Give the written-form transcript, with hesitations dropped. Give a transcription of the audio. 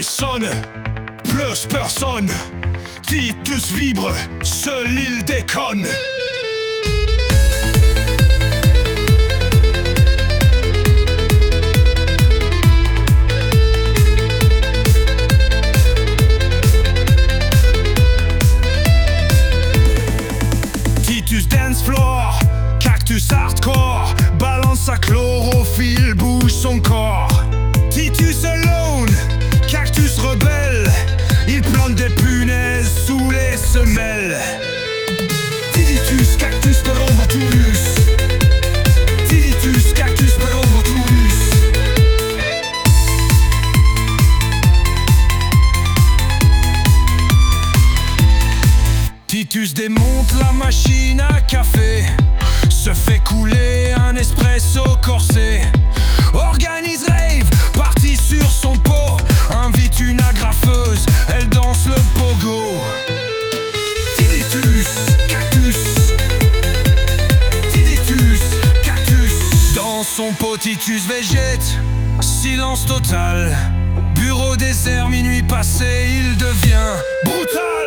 sonne, plus personne. Titus vibre, seul il déconne. Titus dance floor, cactus hardcore, balance sa chlorophylle, bouge son corps. Titus alone, cactus rebelle, il plante des punaises sous les semelles. Titus, cactus, Perombotulus. Titus, cactus, Perombotulus. Titus démonte la machine à café, se fait couler un espresso corsé. Organise rave, parti sur son pot, invite une agrafeuse, elle danse le pogo. Titus, cactus. Titus, cactus. Dans son pot, Titus végète, silence total. Bureau désert, minuit passé, il devient brutal.